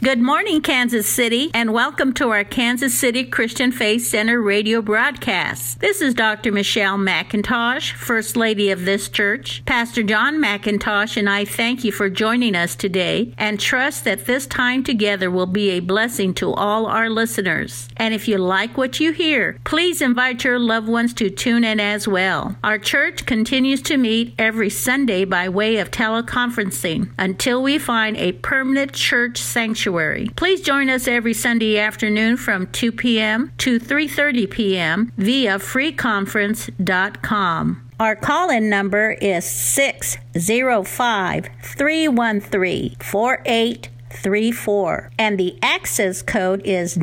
Good morning, Kansas City, and welcome to our Kansas City Christian Faith Center radio broadcast. This is Dr. Michelle McIntosh, First Lady of this church. Pastor John McIntosh and I thank you for joining us today and trust that this time together will be a blessing to all our listeners. And if you like what you hear, please invite your loved ones to tune in as well. Our church continues to meet every Sunday by way of teleconferencing until we find a permanent church sanctuary. Please join us every Sunday afternoon from 2 p.m. to 3:30 p.m. via freeconference.com. Our call-in number is 605-313-4834, and the access code is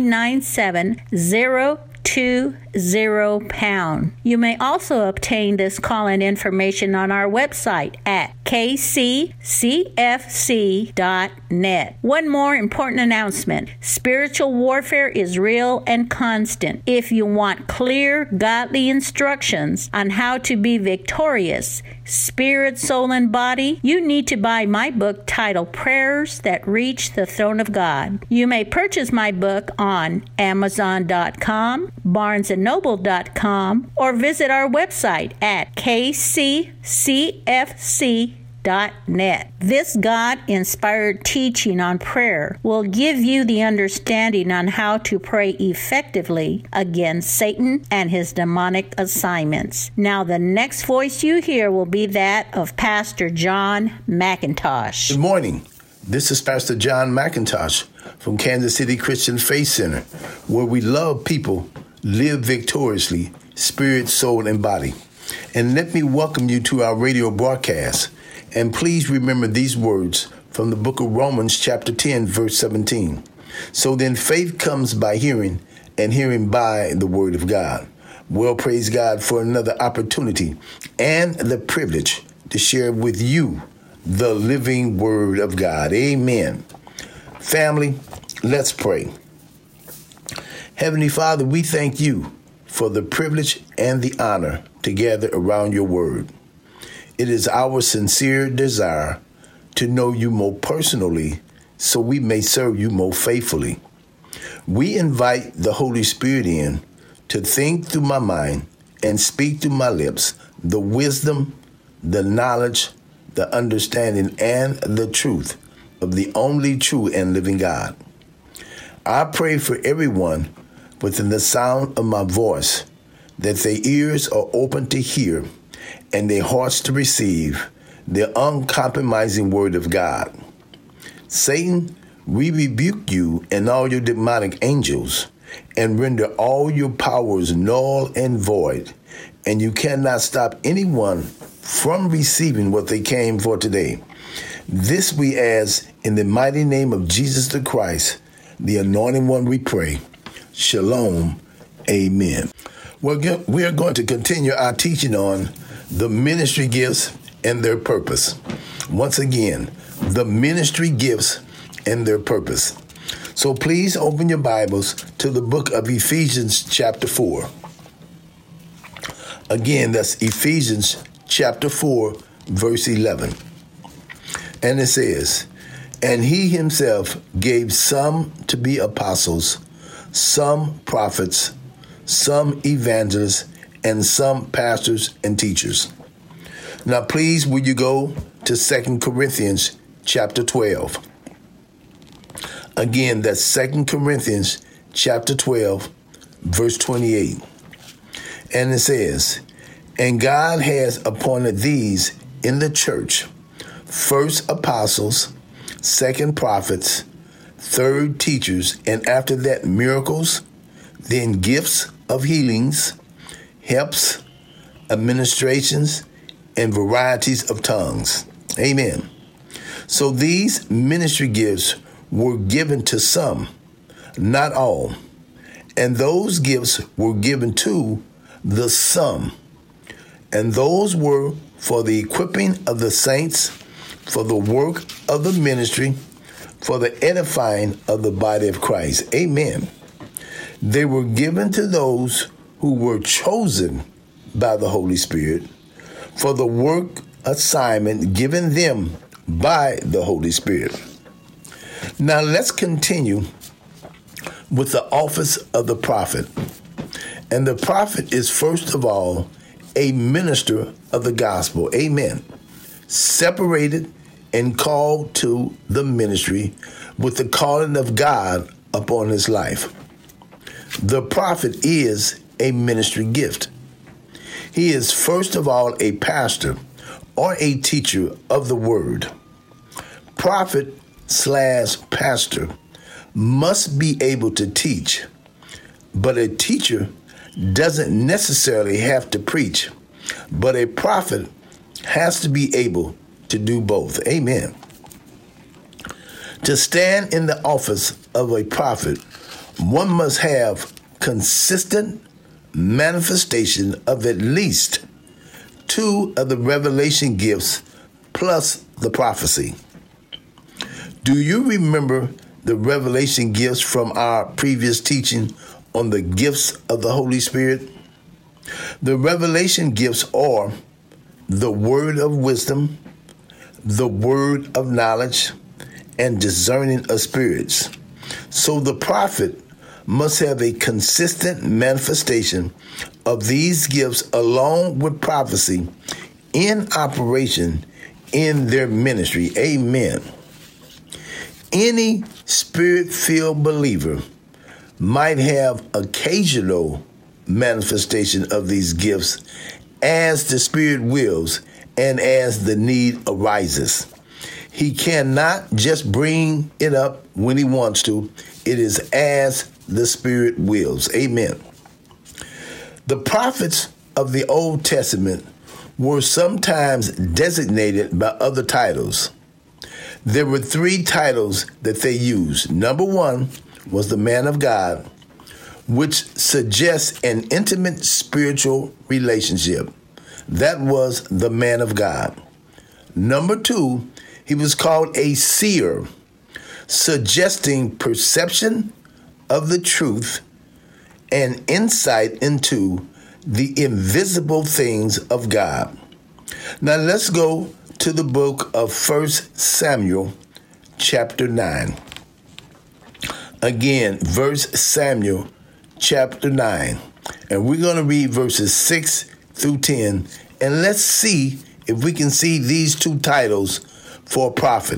997-020#. You may also obtain this call-in information on our website at kccfc.net. One more important announcement. Spiritual warfare is real and constant. If you want clear, godly instructions on how to be victorious, spirit, soul, and body, you need to buy my book titled Prayers That Reach the Throne of God. You may purchase my book on Amazon.com, BarnesandNoble.com, or visit our website at kccfc.net. This God-inspired teaching on prayer will give you the understanding on how to pray effectively against Satan and his demonic assignments. Now, the next voice you hear will be that of Pastor John McIntosh. Good morning. This is Pastor John McIntosh from Kansas City Christian Faith Center, where we love people, live victoriously, spirit, soul, and body. And let me welcome you to our radio broadcast. And please remember these words from the book of Romans chapter 10, verse 17. So then faith comes by hearing, and hearing by the word of God. Well, praise God for another opportunity and the privilege to share with you the living word of God. Amen. Family, let's pray. Heavenly Father, we thank you for the privilege and the honor to gather around your word. It is our sincere desire to know you more personally so we may serve you more faithfully. We invite the Holy Spirit in to think through my mind and speak through my lips the wisdom, the knowledge, the understanding, and the truth of the only true and living God. I pray for everyone within the sound of my voice that their ears are open to hear and their hearts to receive the uncompromising word of God. Satan, we rebuke you and all your demonic angels and render all your powers null and void, and you cannot stop anyone from receiving what they came for today. This we ask in the mighty name of Jesus the Christ, the Anointed One, we pray. Shalom. Amen. We are going to continue our teaching on the ministry gifts and their purpose. Once again, the ministry gifts and their purpose. So please open your Bibles to the book of Ephesians chapter 4. Again, that's Ephesians chapter 4, verse 11. And it says, "And he himself gave some to be apostles, some prophets, some evangelists, and some pastors and teachers." Now, please, will you go to 2 Corinthians chapter 12. Again, that's 2 Corinthians chapter 12, verse 28. And it says, "And God has appointed these in the church, first apostles, second prophets, third teachers, and after that miracles, then gifts of healings, helps, administrations, and varieties of tongues." Amen. So these ministry gifts were given to some, not all. And those gifts were given to the some. And those were for the equipping of the saints, for the work of the ministry, for the edifying of the body of Christ. Amen. They were given to those who were chosen by the Holy Spirit for the work assignment given them by the Holy Spirit. Now let's continue with the office of the prophet. And the prophet is first of all a minister of the gospel. Amen. Separated and called to the ministry with the calling of God upon his life. The prophet is a ministry gift. He is first of all a pastor or a teacher of the word. Prophet/pastor must be able to teach, but a teacher doesn't necessarily have to preach, but a prophet has to be able to do both. Amen. To stand in the office of a prophet, one must have consistent manifestation of at least 2 of the revelation gifts plus the prophecy. Do you remember the revelation gifts from our previous teaching on the gifts of the Holy Spirit? The revelation gifts are the word of wisdom, the word of knowledge, and discerning of spirits. So the prophet must have a consistent manifestation of these gifts along with prophecy in operation in their ministry. Amen. Any spirit-filled believer might have occasional manifestation of these gifts as the Spirit wills and as the need arises. He cannot just bring it up when he wants to. It is as the Spirit wills. Amen. The prophets of the Old Testament were sometimes designated by other titles. There were 3 titles that they used. Number 1 was the man of God, which suggests an intimate spiritual relationship. That was the man of God. Number 2, he was called a seer, suggesting perception of the truth and insight into the invisible things of God. Now let's go to the book of 1 Samuel chapter 9. Again, 1 Samuel chapter 9. And we're going to read verses 6 through 10. And let's see if we can see these 2 titles for a prophet.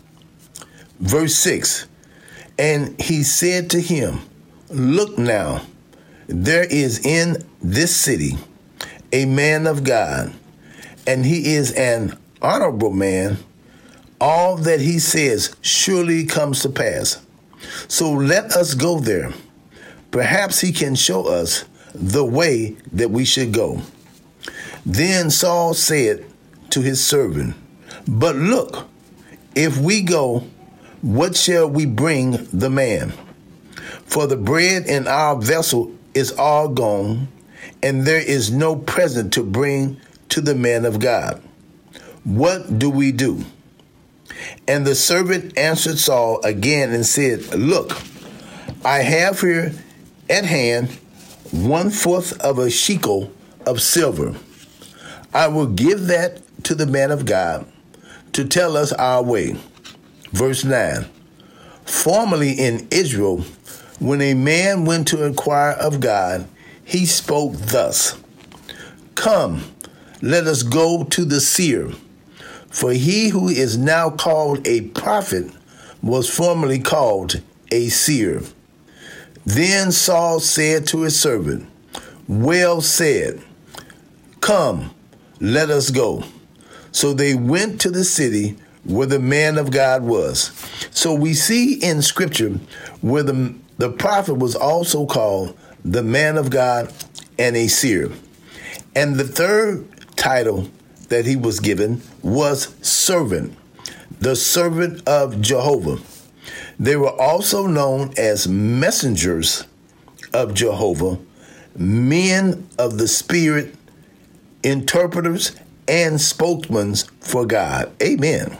Verse 6. And he said to him, look now, there is in this city a man of God, and he is an honorable man. All that he says surely comes to pass. So let us go there. Perhaps he can show us the way that we should go. Then Saul said to his servant, but look, if we go, what shall we bring the man? For the bread in our vessel is all gone, and there is no present to bring to the man of God. What do we do? And the servant answered Saul again and said, look, I have here at hand 1/4 of a shekel of silver. I will give that to the man of God to tell us our way. Verse 9. Formerly in Israel, when a man went to inquire of God, he spoke thus, come, let us go to the seer. For he who is now called a prophet was formerly called a seer. Then Saul said to his servant, well said, come, let us go. So they went to the city where the man of God was. So we see in Scripture where the prophet was also called the man of God and a seer. And the third title that he was given was servant, the servant of Jehovah. They were also known as messengers of Jehovah, men of the Spirit, interpreters, and spokesmen for God. Amen.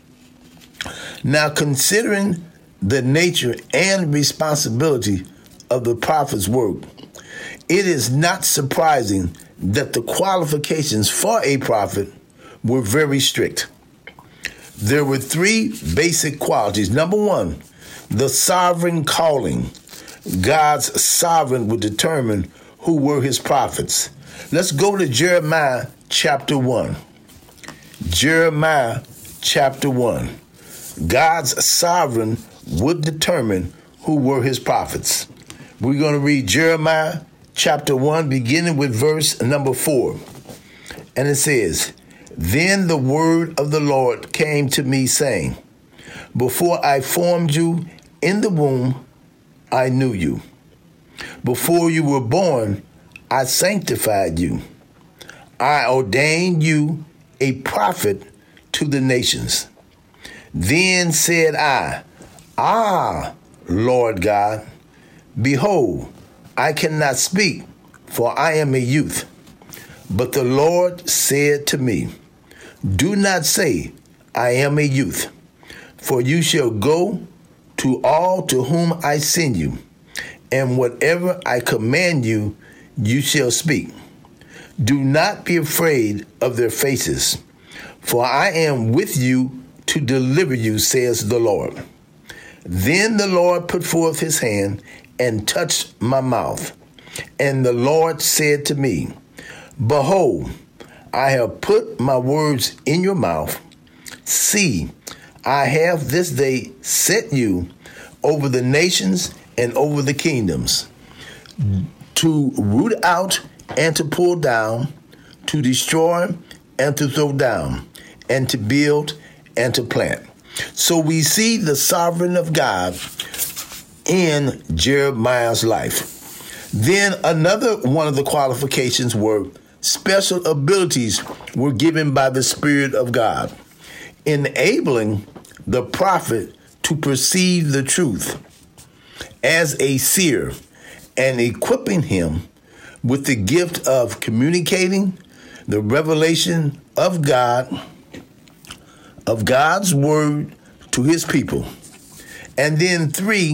Now, considering the nature and responsibility of the prophet's work, it is not surprising that the qualifications for a prophet were very strict. There were 3 basic qualities. Number 1, The sovereign calling. God's sovereign would determine who were his prophets. Let's go to Jeremiah chapter 1. Jeremiah chapter 1. God's sovereign would determine who were his prophets. We're going to read Jeremiah chapter 1, beginning with verse number 4. And it says, Then the word of the Lord came to me, saying, Before I formed you in the womb, I knew you. Before you were born, I sanctified you. I ordained you a prophet to the nations. Then said I, Lord God, behold, I cannot speak, for I am a youth. But the Lord said to me, Do not say, I am a youth, for you shall go to all to whom I send you, and whatever I command you, you shall speak. Do not be afraid of their faces, for I am with you to deliver you, says the Lord. Then the Lord put forth his hand and touched my mouth. And the Lord said to me, Behold, I have put my words in your mouth. See, I have this day set you over the nations and over the kingdoms, to root out and to pull down, to destroy and to throw down, and to build and to plant. So we see the sovereignty of God in Jeremiah's life. Then another one of the qualifications were special abilities were given by the Spirit of God, enabling the prophet to perceive the truth as a seer and equipping him with the gift of communicating the revelation of God, of God's word to his people. And then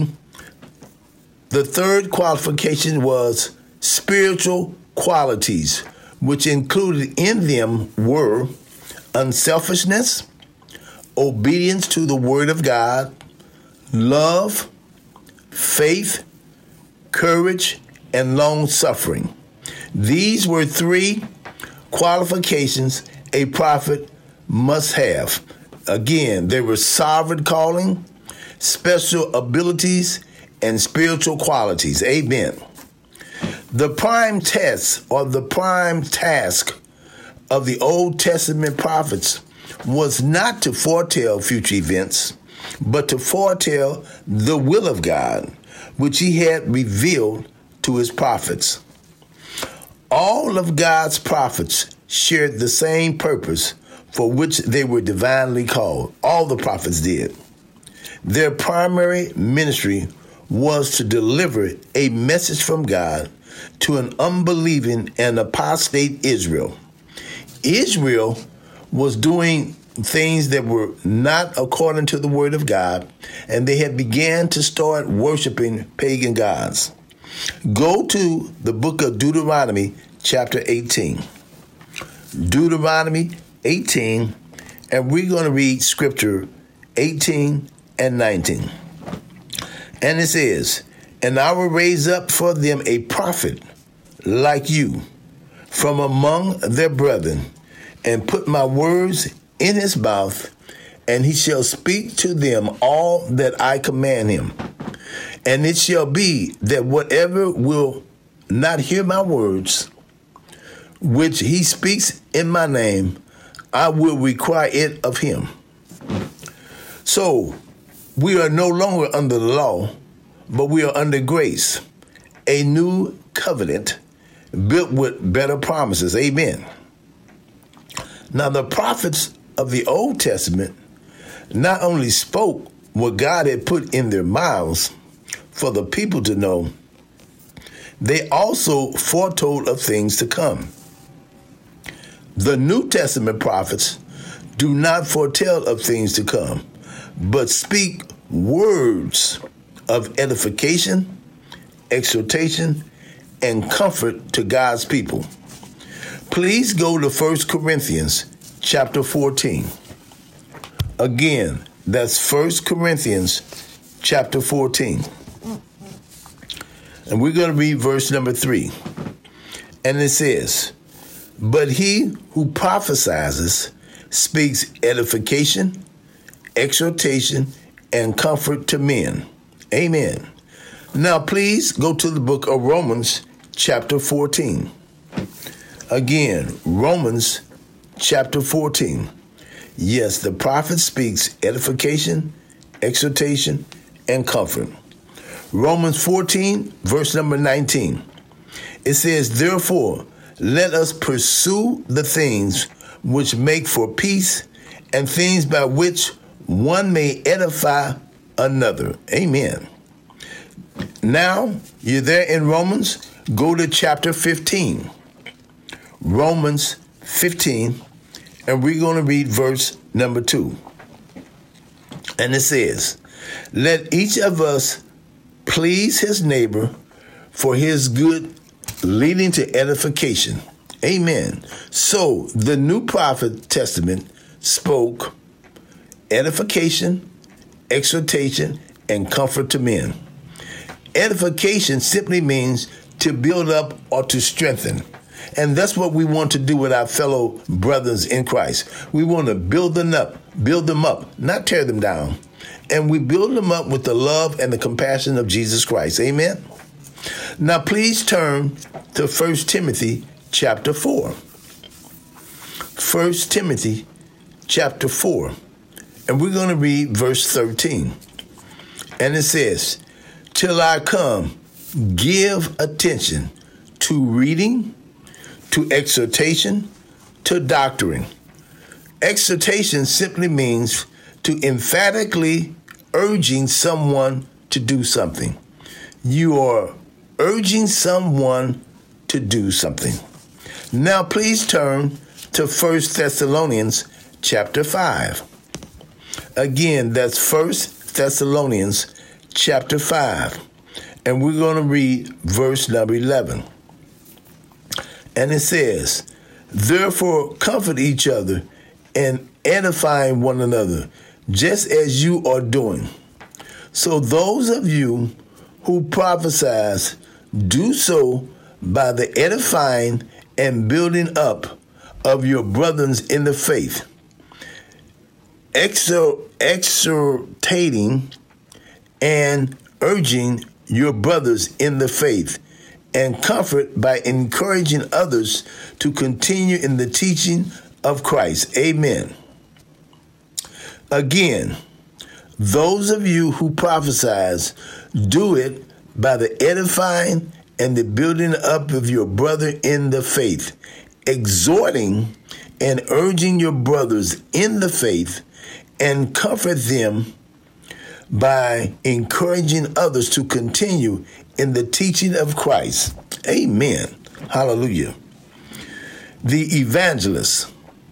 the third qualification was spiritual qualities, which included in them were unselfishness, obedience to the word of God, love, faith, courage, and long-suffering. These were 3 qualifications a prophet must have. Again, they were sovereign calling, special abilities, and spiritual qualities. Amen. The prime test or the prime task of the Old Testament prophets was not to foretell future events, but to foretell the will of God, which he had revealed to his prophets. All of God's prophets shared the same purpose for which they were divinely called. All the prophets did. Their primary ministry was to deliver a message from God to an unbelieving and apostate Israel. Israel was doing things that were not according to the word of God, and they had began to start worshiping pagan gods. Go to the book of Deuteronomy, chapter 18. Deuteronomy 18, and we're going to read scripture 18 and 19. And it says, And I will raise up for them a prophet like you from among their brethren, and put my words in his mouth, and he shall speak to them all that I command him. And it shall be that whatever will not hear my words, which he speaks in my name, I will require it of him. So we are no longer under the law, but we are under grace, a new covenant built with better promises. Amen. Now, the prophets of the Old Testament not only spoke what God had put in their mouths for the people to know, they also foretold of things to come. The New Testament prophets do not foretell of things to come, but speak words of edification, exhortation, and comfort to God's people. Please go to 1 Corinthians chapter 14. Again, that's 1 Corinthians chapter 14. And we're going to read verse number 3. And it says, "But he who prophesies speaks edification, exhortation, and comfort to men." Amen. Now please go to the book of Romans chapter 14. Again, Romans chapter 14. Yes, the prophet speaks edification, exhortation, and comfort. Romans 14, verse number 19. It says, "Therefore, let us pursue the things which make for peace and things by which one may edify another." Amen. Now, you're there in Romans. Go to chapter 15. Romans 15, and we're going to read verse number 2. And it says, "Let each of us please his neighbor for his good, leading to edification." Amen. So the New Prophet Testament spoke edification, exhortation, and comfort to men. Edification simply means to build up or to strengthen. And that's what we want to do with our fellow brothers in Christ. We want to build them up, not tear them down. And we build them up with the love and the compassion of Jesus Christ. Amen. Now please turn to 1 Timothy chapter 4. 1 Timothy chapter 4. And we're going to read verse 13. And it says, "Till I come, give attention to reading, to exhortation, to doctrine." Exhortation simply means to emphatically urging someone to do something. You are urging someone to do something. Now please turn to 1 Thessalonians chapter 5. Again, that's 1 Thessalonians chapter 5. And we're going to read verse number 11. And it says, "Therefore comfort each other and edifying one another, just as you are doing. So those of you who prophesy, do so by the edifying and building up of your brothers in the faith, exhortating and urging your brothers in the faith, and comfort by encouraging others to continue in the teaching of Christ." Amen. Again, those of you who prophesy, do it by the edifying and the building up of your brother in the faith, exhorting and urging your brothers in the faith, and comfort them by encouraging others to continue in the teaching of Christ. Amen. Hallelujah. The evangelist.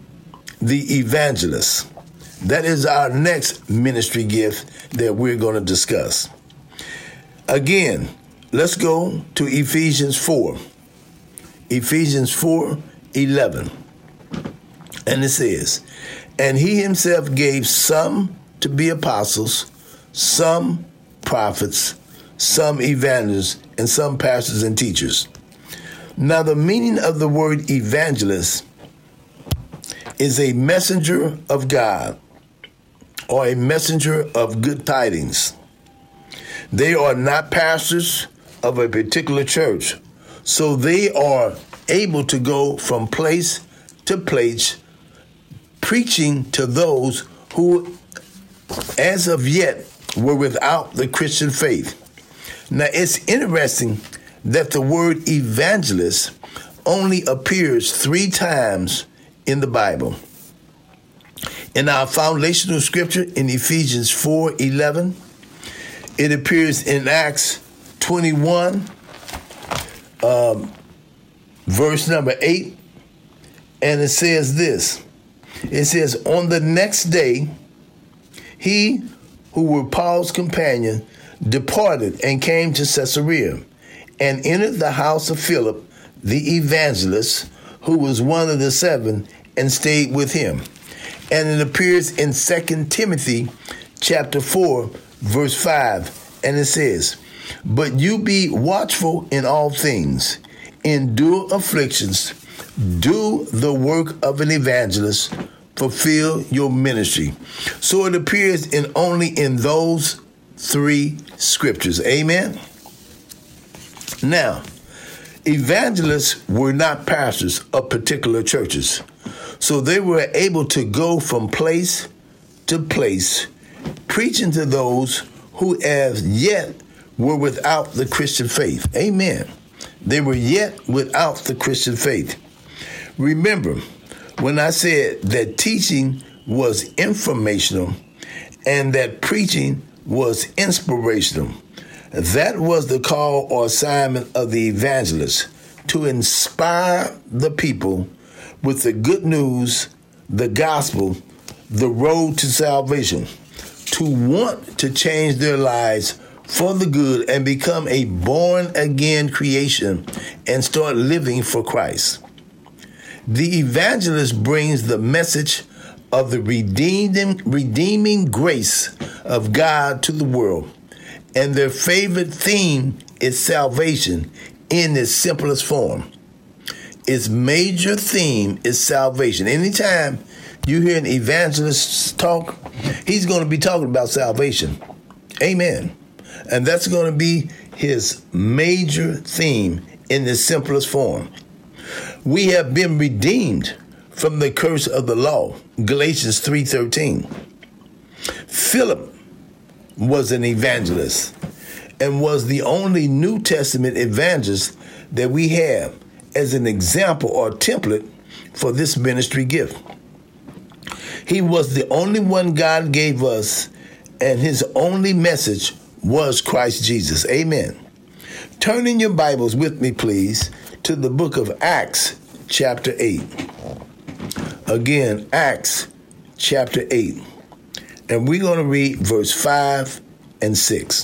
That is our next ministry gift that we're going to discuss. Again, let's go to Ephesians 4. Ephesians 4:11. And it says, "And he himself gave some to be apostles, some prophets, some evangelists, and some pastors and teachers." Now the meaning of the word evangelist is a messenger of God or a messenger of good tidings. They are not pastors of a particular church, so they are able to go from place to place preaching to those who as of yet were without the Christian faith. Now it's interesting that the word evangelist only appears 3 times in the Bible. In our foundational scripture in Ephesians 4:11, it appears in Acts 21, verse number 8, and it says this. It says, "On the next day, he who were Paul's companion departed and came to Caesarea, and entered the house of Philip, the evangelist, who was one of the 7, and stayed with him." And it appears in 2 Timothy chapter 4, verse 5, and it says, "But you be watchful in all things, endure afflictions, do the work of an evangelist, fulfill your ministry." So it appears only in those 3 scriptures. Amen. Now, evangelists were not pastors of particular churches, so they were able to go from place to place, preaching to those who as yet were without the Christian faith. Amen. They were yet without the Christian faith. Remember, when I said that teaching was informational and that preaching was inspirational, that was the call or assignment of the evangelist, to inspire the people with the good news, the gospel, the road to salvation, to want to change their lives for the good and become a born-again creation and start living for Christ. The evangelist brings the message of the redeeming grace of God to the world, and their favorite theme is salvation in its simplest form. Its major theme is salvation. Anytime you hear an evangelist talk, he's going to be talking about salvation. Amen. And that's going to be his major theme in the simplest form. We have been redeemed from the curse of the law, Galatians 3:13. Philip was an evangelist and was the only New Testament evangelist that we have as an example or template for this ministry gift. He was the only one God gave us, and his only message was Christ Jesus. Amen. Turn in your Bibles with me, please, to the book of Acts, chapter 8. Again, Acts, chapter 8. And we're going to read verse 5 and 6.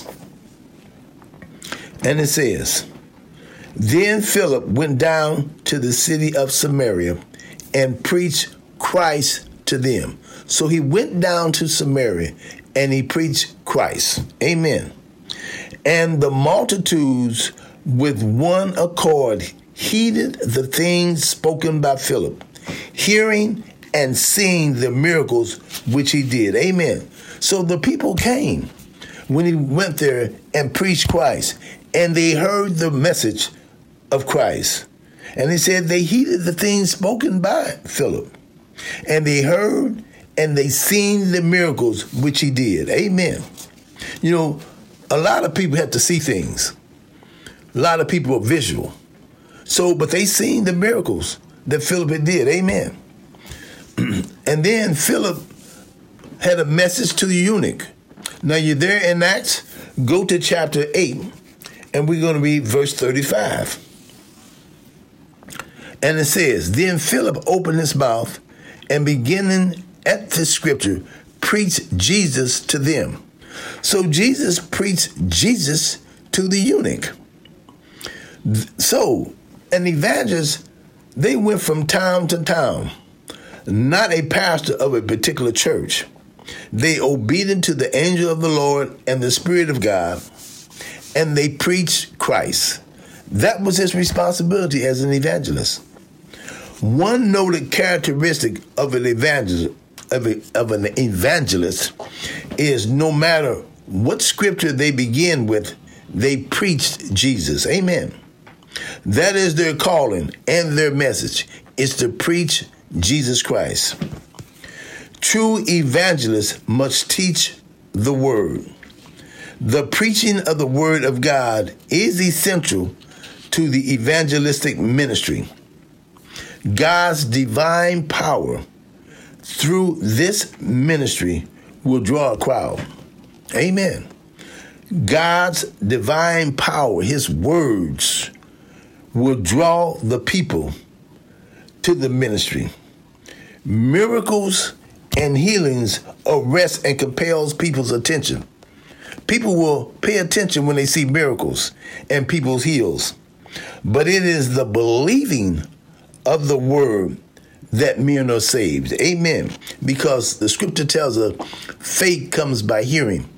And it says, "Then Philip went down to the city of Samaria and preached Christ to them." So he went down to Samaria and he preached Christ. Amen. "And the multitudes with one accord heeded the things spoken by Philip, hearing and seeing the miracles which he did." Amen. So the people came when he went there and preached Christ, and they heard the message of Christ. And he said they heeded the things spoken by Philip, and they heard and they seen the miracles which he did. Amen. You know, a lot of people have to see things. A lot of people are visual. So, but they seen the miracles that Philip did. Amen. And then Philip had a message to the eunuch. Now you're there in Acts. Go to chapter 8, and we're going to read verse 35. And it says, "Then Philip opened his mouth and beginning at the scripture, preached Jesus to them." So Jesus preached Jesus to the eunuch. So an evangelist, they went from town to town, not a pastor of a particular church. They obedient to the angel of the Lord and the Spirit of God, and they preached Christ. That was his responsibility as an evangelist. One noted characteristic of an evangelist is no matter what scripture they begin with, they preached Jesus. Amen. That is their calling, and their message is to preach Jesus Christ. True evangelists must teach the word. The preaching of the word of God is essential to the evangelistic ministry. God's divine power through this ministry will draw a crowd. Amen. God's divine power, his words, will draw the people to the ministry. Miracles and healings arrest and compels people's attention. People will pay attention when they see miracles and people's heals. But it is the believing of the word that men are saved. Amen. Because the scripture tells us faith comes by hearing,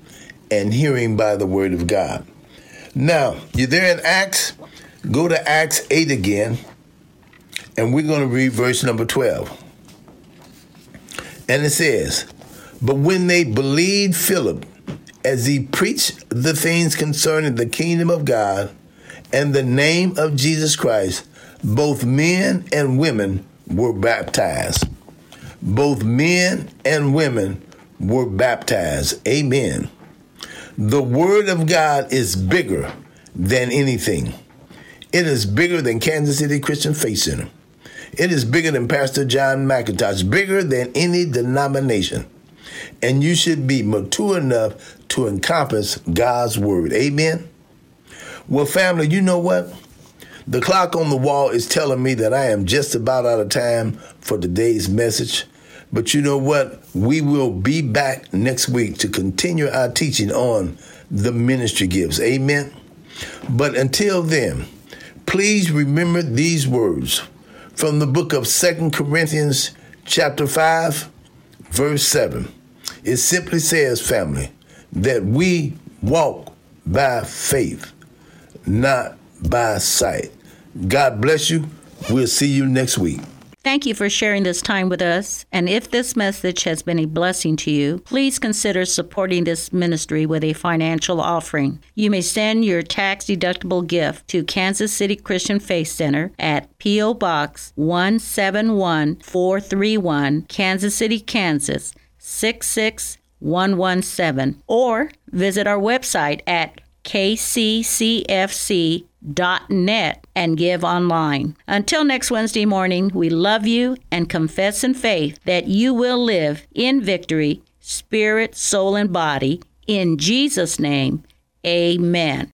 and hearing by the word of God. Now, you're there in Acts. Go to Acts 8 again, and we're going to read verse number 12. And it says, "But when they believed Philip, as he preached the things concerning the kingdom of God and the name of Jesus Christ, both men and women were baptized." Both men and women were baptized. Amen. The word of God is bigger than anything. It is bigger than Kansas City Christian Faith Center. It is bigger than Pastor John McIntosh, bigger than any denomination. And you should be mature enough to encompass God's word. Amen. Well, family, you know what? The clock on the wall is telling me that I am just about out of time for today's message. But you know what? We will be back next week to continue our teaching on the ministry gifts. Amen. But until then, please remember these words from the book of 2 Corinthians chapter 5, verse 7. It simply says, family, that we walk by faith, not by sight. God bless you. We'll see you next week. Thank you for sharing this time with us. And if this message has been a blessing to you, please consider supporting this ministry with a financial offering. You may send your tax-deductible gift to Kansas City Christian Faith Center at P.O. Box 171431, Kansas City, Kansas 66117, or visit our website at kccfc.net and give online. Until next Wednesday morning, we love you and confess in faith that you will live in victory, spirit, soul, and body. In Jesus' name, amen.